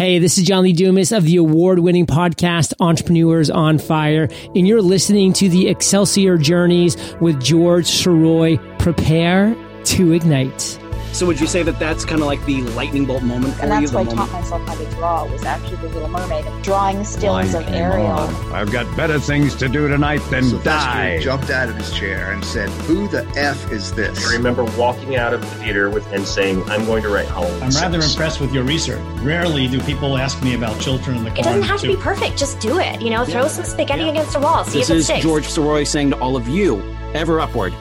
Hey, this is John Lee Dumas of the award-winning podcast Entrepreneurs on Fire, and you're listening to the Excelsior Journeys with George Sirois. Prepare to ignite. So would you say that that's kind of like the lightning bolt moment for you? And that's why I taught myself how to draw, was actually The Little Mermaid, drawing stills of Ariel. I've got better things to do tonight than die. Jumped out of his chair and said, "Who the F is this?" I remember walking out of the theater and saying, "I'm going to write Halloween." I'm rather impressed with your research. Rarely do people ask me about Children in the Corn. It doesn't have to be perfect. Just do it. Throw some spaghetti against a wall. See if it sticks. This is George Sirois saying to all of you, ever upward.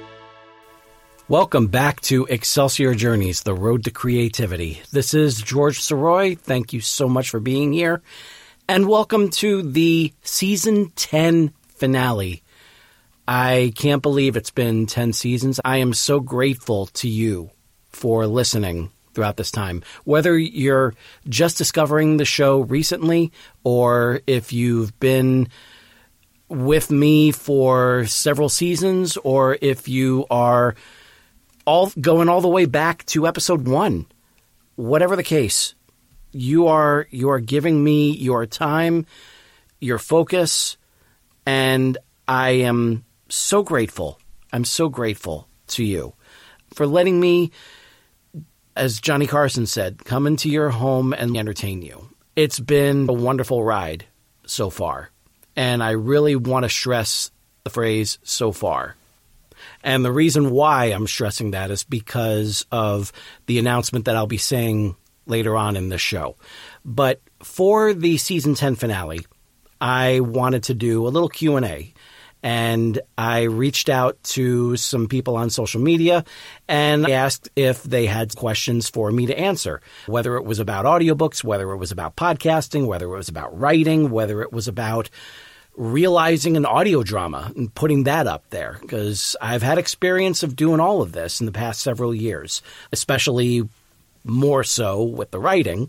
Welcome back to Excelsior Journeys, the road to creativity. This is George Sirois. Thank you so much for being here. And welcome to the Season 10 finale. I can't believe it's been 10 seasons. I am so grateful to you for listening throughout this time. Whether you're just discovering the show recently or if you've been with me for several seasons or if you are going all the way back to episode 1. Whatever the case, you are giving me your time, your focus, and I am so grateful. I'm so grateful to you for letting me, as Johnny Carson said, come into your home and entertain you. It's been a wonderful ride so far, and I really want to stress the phrase "so far." And the reason why I'm stressing that is because of the announcement that I'll be saying later on in the show. But for the Season 10 finale, I wanted to do a little Q&A. And I reached out to some people on social media and I asked if they had questions for me to answer, whether it was about audiobooks, whether it was about podcasting, whether it was about writing, whether it was about realizing an audio drama and putting that up there, because I've had experience of doing all of this in the past several years, especially more so with the writing.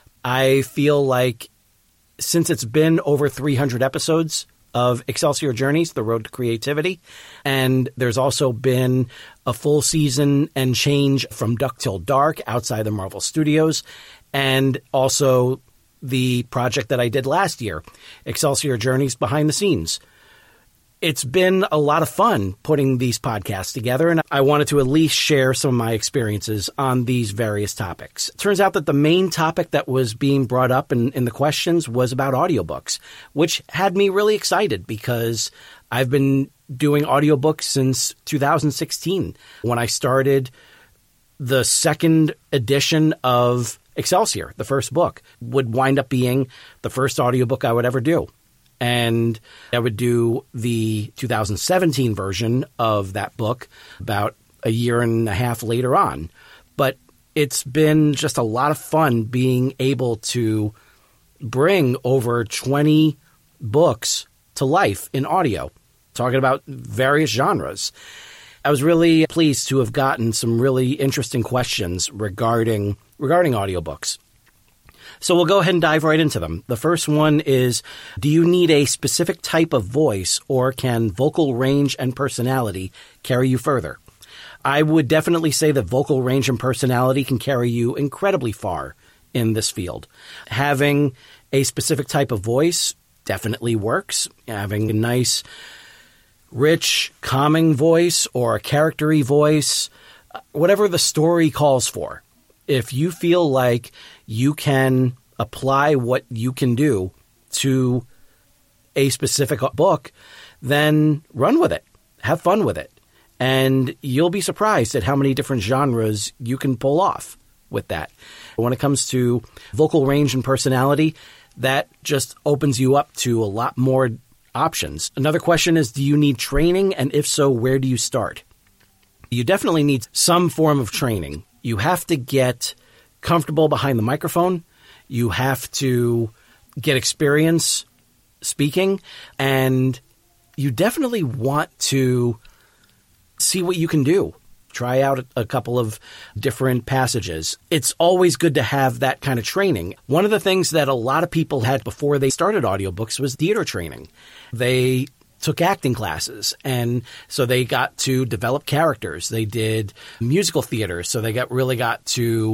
I feel like since it's been over 300 episodes of Excelsior Journeys, The Road to Creativity, and there's also been a full season and change from Duck Till Dark outside the Marvel Studios, and also the project that I did last year, Excelsior Journeys Behind the Scenes. It's been a lot of fun putting these podcasts together, and I wanted to at least share some of my experiences on these various topics. It turns out that the main topic that was being brought up in the questions was about audiobooks, which had me really excited because I've been doing audiobooks since 2016 when I started the second edition of Excelsior. The first book would wind up being the first audiobook I would ever do. And I would do the 2017 version of that book about a year and a half later on. But it's been just a lot of fun being able to bring over 20 books to life in audio, talking about various genres. I was really pleased to have gotten some really interesting questions regarding audiobooks. So we'll go ahead and dive right into them. The first one is, do you need a specific type of voice or can vocal range and personality carry you further? I would definitely say that vocal range and personality can carry you incredibly far in this field. Having a specific type of voice definitely works. Having a nice, rich, calming voice or a character-y voice, whatever the story calls for. If you feel like you can apply what you can do to a specific book, then run with it. Have fun with it. And you'll be surprised at how many different genres you can pull off with that. When it comes to vocal range and personality, that just opens you up to a lot more options. Another question is, do you need training? And if so, where do you start? You definitely need some form of training. You have to get comfortable behind the microphone. You have to get experience speaking. And you definitely want to see what you can do. Try out a couple of different passages. It's always good to have that kind of training. One of the things that a lot of people had before they started audiobooks was theater training. They took acting classes, and so they got to develop characters. They did musical theater, so they really got to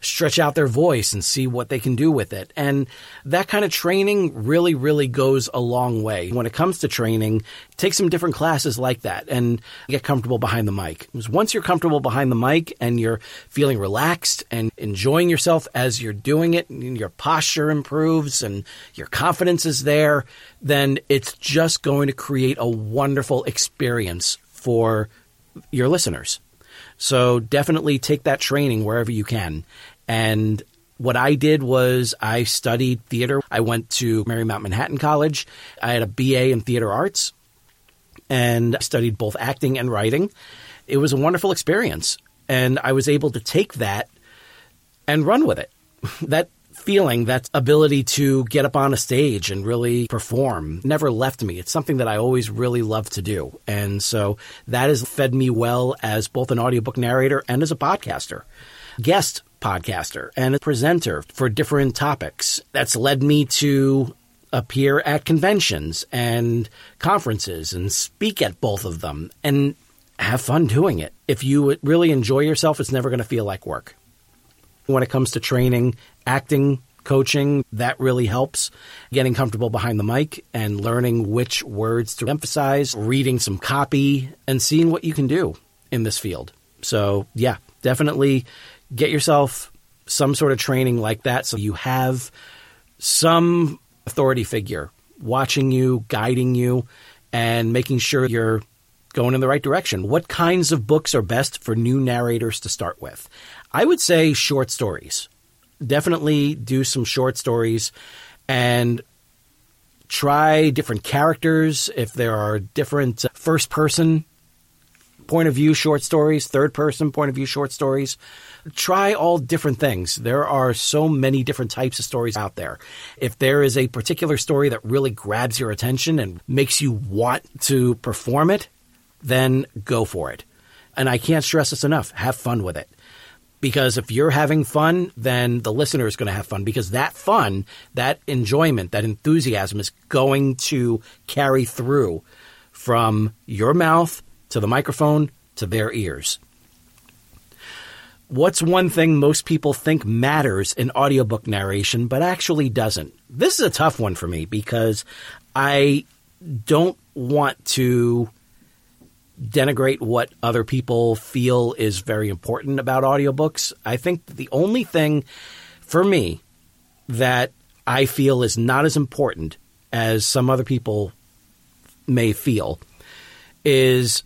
stretch out their voice and see what they can do with it. And that kind of training really, really goes a long way. When it comes to training, take some different classes like that and get comfortable behind the mic. Because once you're comfortable behind the mic and you're feeling relaxed and enjoying yourself as you're doing it, and your posture improves and your confidence is there, then it's just going to create a wonderful experience for your listeners. So definitely take that training wherever you can. And what I did was I studied theater. I went to Marymount Manhattan College. I had a BA in theater arts and I studied both acting and writing. It was a wonderful experience. And I was able to take that and run with it. That feeling, that ability to get up on a stage and really perform never left me. It's something that I always really loved to do. And so that has fed me well as both an audiobook narrator and as a podcaster, guest podcaster and a presenter for different topics. That's led me to appear at conventions and conferences and speak at both of them and have fun doing it. If you really enjoy yourself, it's never going to feel like work. When it comes to training, acting, coaching, that really helps. Getting comfortable behind the mic and learning which words to emphasize, reading some copy, and seeing what you can do in this field. So, yeah, definitely get yourself some sort of training like that so you have some authority figure watching you, guiding you, and making sure you're going in the right direction. What kinds of books are best for new narrators to start with? I would say short stories. Definitely do some short stories and try different characters. If there are different first-person point of view short stories, third-person point of view short stories, try all different things. There are so many different types of stories out there. If there is a particular story that really grabs your attention and makes you want to perform it, then go for it. And I can't stress this enough. Have fun with it. Because if you're having fun, then the listener is going to have fun. Because that fun, that enjoyment, that enthusiasm is going to carry through from your mouth to the microphone to their ears. What's one thing most people think matters in audiobook narration but actually doesn't? This is a tough one for me because I don't want to denigrate what other people feel is very important about audiobooks. I think the only thing for me that I feel is not as important as some other people may feel is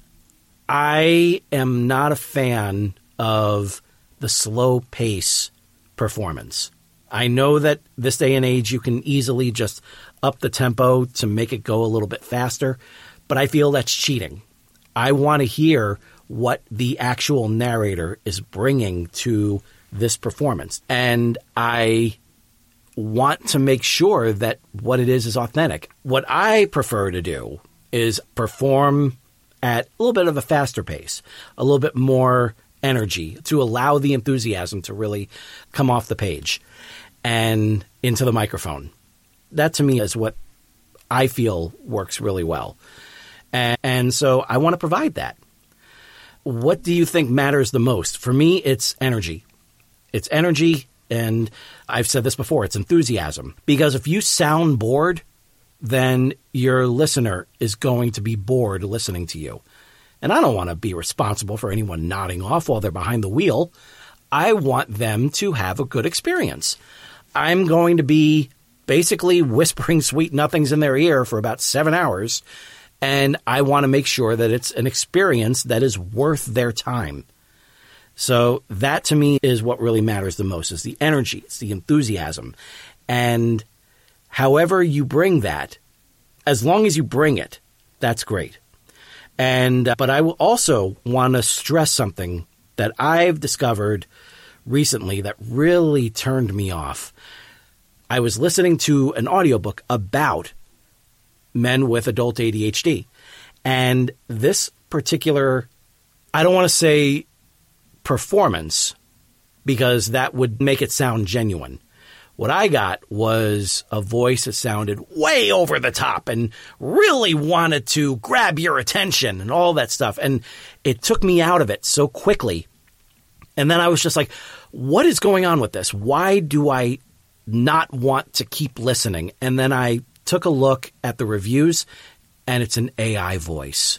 I am not a fan of the slow pace performance. I know that this day and age you can easily just up the tempo to make it go a little bit faster, but I feel that's cheating. I want to hear what the actual narrator is bringing to this performance. And I want to make sure that what it is authentic. What I prefer to do is perform at a little bit of a faster pace, a little bit more energy to allow the enthusiasm to really come off the page and into the microphone. That to me is what I feel works really well. And so I want to provide that. What do you think matters the most? For me, it's energy. It's energy, and I've said this before, it's enthusiasm. Because if you sound bored, then your listener is going to be bored listening to you. And I don't want to be responsible for anyone nodding off while they're behind the wheel. I want them to have a good experience. I'm going to be basically whispering sweet nothings in their ear for about 7 hours, and I want to make sure that it's an experience that is worth their time. So that to me is what really matters the most, is the energy, it's the enthusiasm. And however you bring that, as long as you bring it, that's great. And but I will also want to stress something that I've discovered recently that really turned me off. I was listening to an audiobook about men with adult ADHD. And this particular, I don't want to say performance, because that would make it sound genuine. What I got was a voice that sounded way over the top and really wanted to grab your attention and all that stuff. And it took me out of it so quickly. And then I was just like, what is going on with this? Why do I not want to keep listening? And then I took a look at the reviews, and it's an AI voice.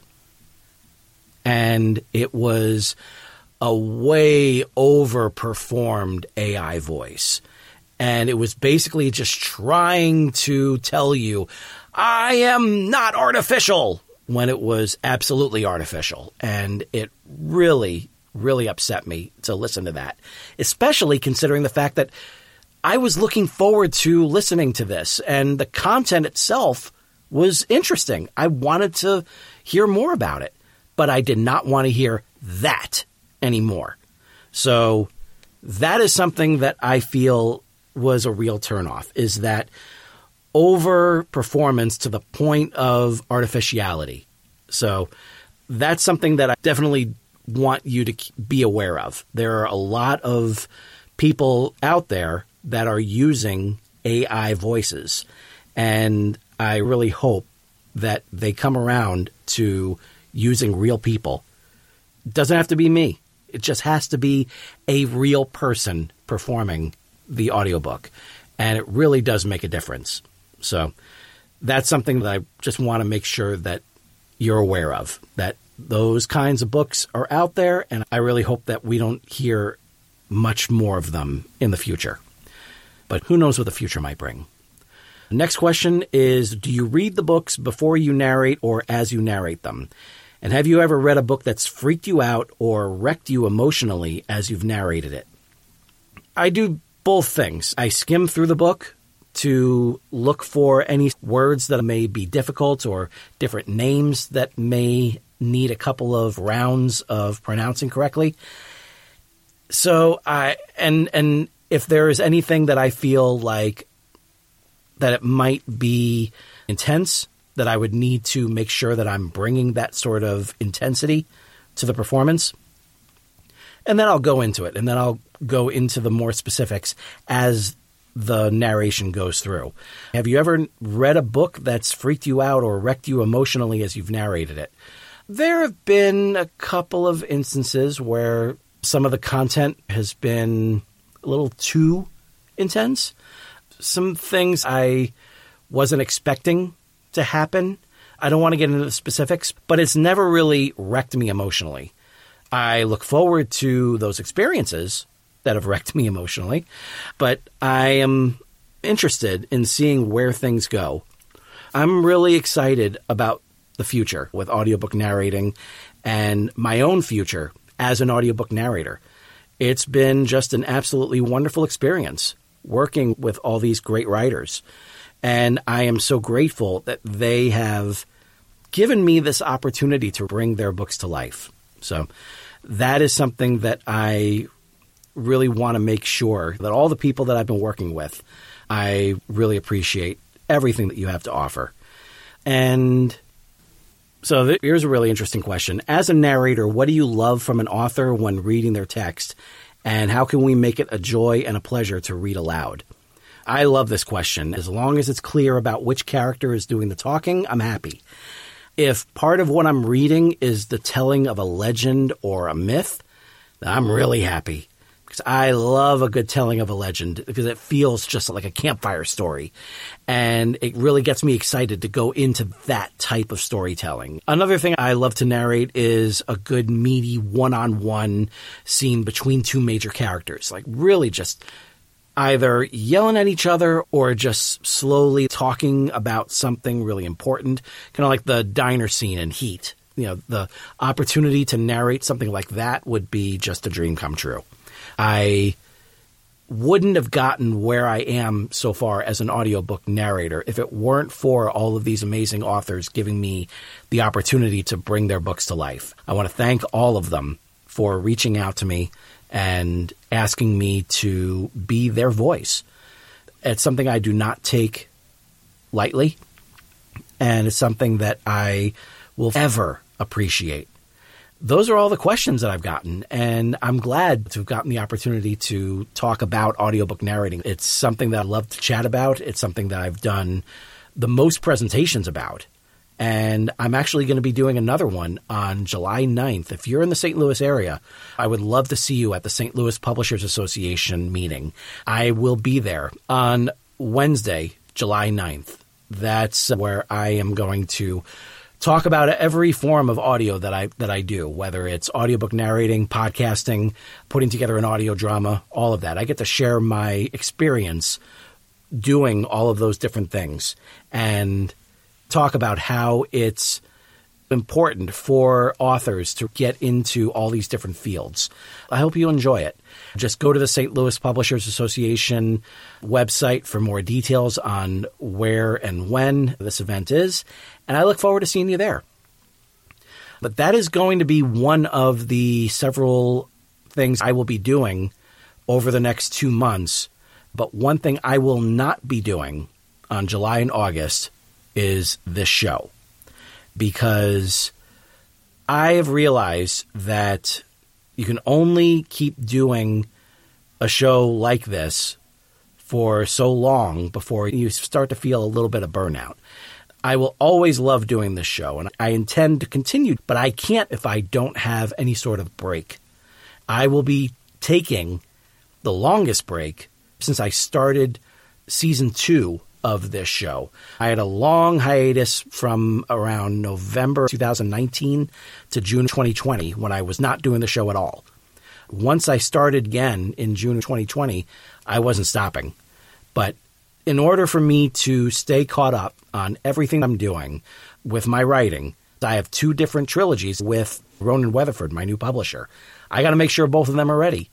And it was a way overperformed AI voice. And it was basically just trying to tell you, I am not artificial, when it was absolutely artificial. And it really, really upset me to listen to that, especially considering the fact that I was looking forward to listening to this, and the content itself was interesting. I wanted to hear more about it, but I did not want to hear that anymore. So that is something that I feel was a real turnoff, is that over performance to the point of artificiality. So that's something that I definitely want you to be aware of. There are a lot of people out there that are using AI voices, and I really hope that they come around to using real people. It doesn't have to be me. It just has to be a real person performing the audiobook, and it really does make a difference. So that's something that I just want to make sure that you're aware of, that those kinds of books are out there, and I really hope that we don't hear much more of them in the future. But who knows what the future might bring. The next question is, do you read the books before you narrate or as you narrate them? And have you ever read a book that's freaked you out or wrecked you emotionally as you've narrated it? I do both things. I skim through the book to look for any words that may be difficult or different names that may need a couple of rounds of pronouncing correctly. So and if there is anything that I feel like that it might be intense, that I would need to make sure that I'm bringing that sort of intensity to the performance, and then I'll go into it, and then I'll go into the more specifics as the narration goes through. Have you ever read a book that's freaked you out or wrecked you emotionally as you've narrated it? There have been a couple of instances where some of the content has been a little too intense. Some things I wasn't expecting to happen. I don't want to get into the specifics, but it's never really wrecked me emotionally. I look forward to those experiences that have wrecked me emotionally, but I am interested in seeing where things go. I'm really excited about the future with audiobook narrating and my own future as an audiobook narrator. It's been just an absolutely wonderful experience working with all these great writers. And I am so grateful that they have given me this opportunity to bring their books to life. So that is something that I really want to make sure that all the people that I've been working with, I really appreciate everything that you have to offer. And so here's a really interesting question. As a narrator, what do you love from an author when reading their text? And how can we make it a joy and a pleasure to read aloud? I love this question. As long as it's clear about which character is doing the talking, I'm happy. If part of what I'm reading is the telling of a legend or a myth, then I'm really happy. Because I love a good telling of a legend because it feels just like a campfire story. And it really gets me excited to go into that type of storytelling. Another thing I love to narrate is a good meaty one-on-one scene between two major characters. Like really just either yelling at each other or just slowly talking about something really important. Kind of like the diner scene in Heat. You know, the opportunity to narrate something like that would be just a dream come true. I wouldn't have gotten where I am so far as an audiobook narrator if it weren't for all of these amazing authors giving me the opportunity to bring their books to life. I want to thank all of them for reaching out to me and asking me to be their voice. It's something I do not take lightly, and it's something that I will ever appreciate. Those are all the questions that I've gotten, and I'm glad to have gotten the opportunity to talk about audiobook narrating. It's something that I love to chat about. It's something that I've done the most presentations about, And I'm actually going to be doing another one on July 9th. If you're in the St. Louis area, I would love to see you at the St. Louis Publishers Association meeting. I will be there on Wednesday, July 9th. That's where I am going to talk about every form of audio that I do, whether it's audiobook narrating, podcasting, putting together an audio drama, all of that. I get to share my experience doing all of those different things and talk about how it's important for authors to get into all these different fields. I hope you enjoy it. Just go to the St. Louis Publishers Association website for more details on where and when this event is, and I look forward to seeing you there. But that is going to be one of the several things I will be doing over the next 2 months. But one thing I will not be doing on July and August is this show, because I have realized that you can only keep doing a show like this for so long before you start to feel a little bit of burnout. I will always love doing this show, and I intend to continue, but I can't if I don't have any sort of break. I will be taking the longest break since I started season 2 of this show. I had a long hiatus from around November 2019 to June 2020 when I was not doing the show at all. Once I started again in June 2020, I wasn't stopping. But in order for me to stay caught up on everything I'm doing with my writing, I have 2 different trilogies with Ronan Weatherford, my new publisher. I got to make sure both of them are ready.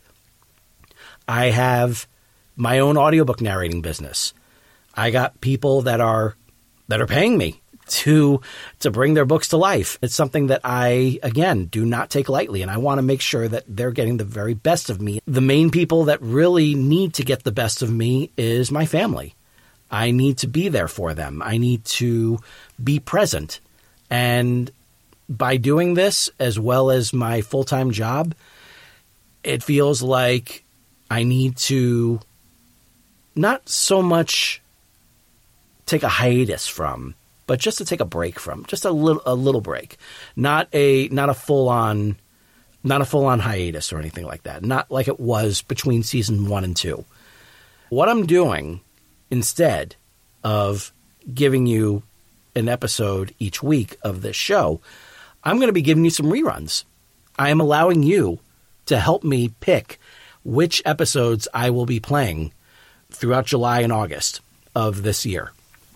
I have my own audiobook narrating business. I got people that are paying me to bring their books to life. It's something that I, again, do not take lightly, and I want to make sure that they're getting the very best of me. The main people that really need to get the best of me is my family. I need to be there for them. I need to be present. And by doing this, as well as my full-time job, it feels like I need to not so much take a hiatus from, but just to take a break from, just a little break, not a full on hiatus or anything like that. Not like it was between season 1 and 2. What I'm doing instead of giving you an episode each week of this show, I'm going to be giving you some reruns. I am allowing you to help me pick which episodes I will be playing throughout July and August of this year.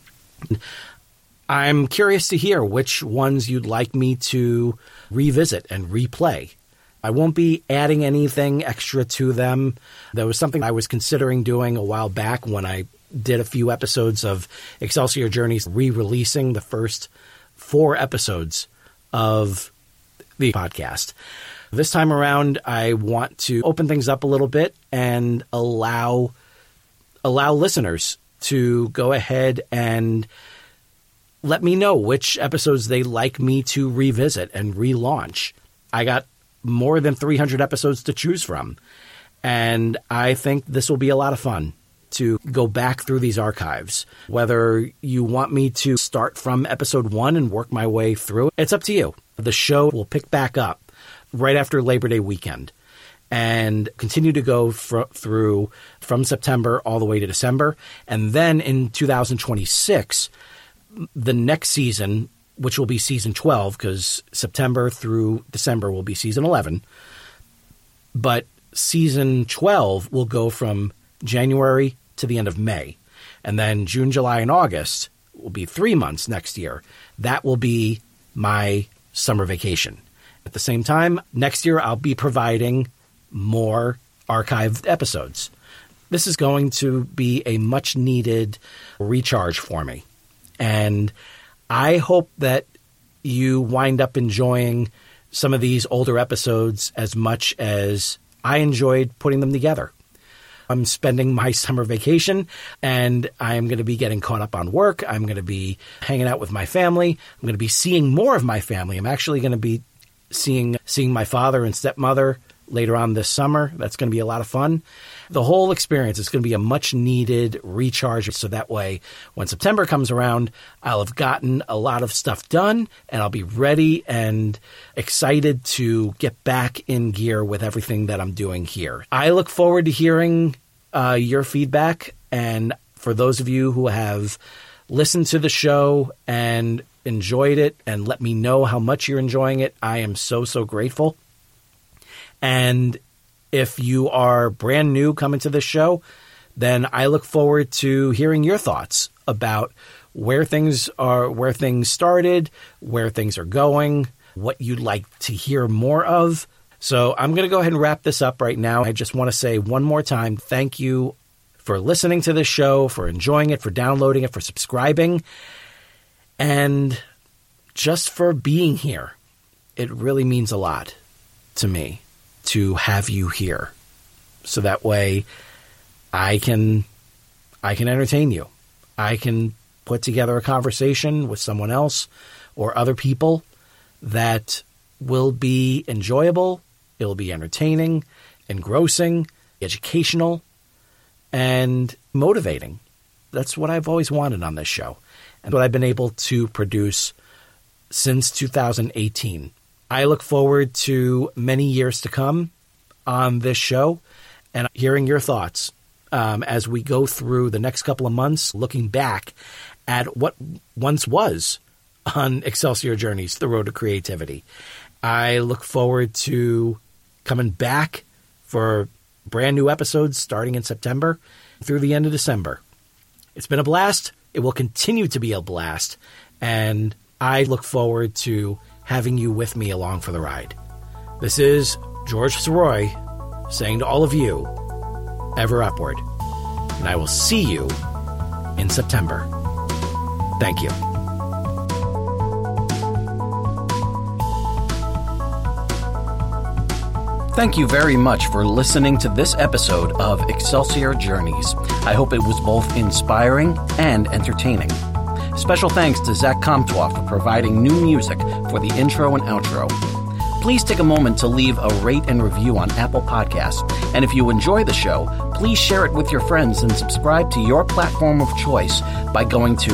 I'm curious to hear which ones you'd like me to revisit and replay. I won't be adding anything extra to them. There was something I was considering doing a while back when I did a few episodes of Excelsior Journeys, re-releasing the first 4 episodes of the podcast. This time around, I want to open things up a little bit and allow listeners to go ahead and let me know which episodes they like me to revisit and relaunch. I got more than 300 episodes to choose from, and I think this will be a lot of fun to go back through these archives. Whether you want me to start from episode 1 and work my way through, it's up to you. The show will pick back up right after Labor Day weekend and continue to go through from September all the way to December. And then in 2026, the next season, which will be season 12, because September through December will be season 11. But season 12 will go from January to the end of May. And then June, July, and August will be 3 months next year. That will be my summer vacation. At the same time, next year I'll be providing more archived episodes. This is going to be a much needed recharge for me. And I hope that you wind up enjoying some of these older episodes as much as I enjoyed putting them together. I'm spending my summer vacation, and I'm going to be getting caught up on work. I'm going to be hanging out with my family. I'm going to be seeing more of my family. I'm actually going to be seeing my father and stepmother later on this summer. That's going to be a lot of fun. The whole experience is going to be a much-needed recharge, so that way when September comes around, I'll have gotten a lot of stuff done, and I'll be ready and excited to get back in gear with everything that I'm doing here. I look forward to hearing your feedback, and for those of you who have listened to the show and enjoyed it and let me know how much you're enjoying it, I am so, so grateful. And if you are brand new coming to this show, then I look forward to hearing your thoughts about where things started, where things are going, what you'd like to hear more of. So I'm going to go ahead and wrap this up right now. I just want to say one more time, thank you for listening to this show, for enjoying it, for downloading it, for subscribing, and just for being here. It really means a lot to me to have you here, so that way I can entertain you. I can put together a conversation with someone else or other people that will be enjoyable, it'll be entertaining, engrossing, educational, and motivating. That's what I've always wanted on this show, and what I've been able to produce since 2018. I look forward to many years to come on this show and hearing your thoughts as we go through the next couple of months, looking back at what once was on Excelsior Journeys, The Road to Creativity. I look forward to coming back for brand new episodes starting in September through the end of December. It's been a blast. It will continue to be a blast. And I look forward to having you with me along for the ride. This is George Soroy saying to all of you, ever upward. And I will see you in September. Thank you. Thank you very much for listening to this episode of Excelsior Journeys. I hope it was both inspiring and entertaining. Special thanks to Zach Comtois for providing new music for the intro and outro. Please take a moment to leave a rate and review on Apple Podcasts. And if you enjoy the show, please share it with your friends and subscribe to your platform of choice by going to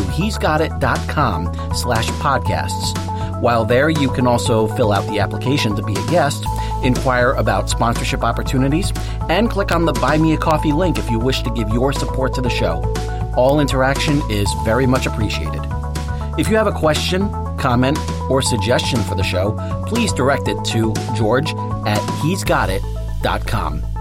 he'sgotit.com/podcasts. While there, you can also fill out the application to be a guest, inquire about sponsorship opportunities, and click on the Buy Me a Coffee link if you wish to give your support to the show. All interaction is very much appreciated. If you have a question, comment, or suggestion for the show, please direct it to george@he'sgotit.com.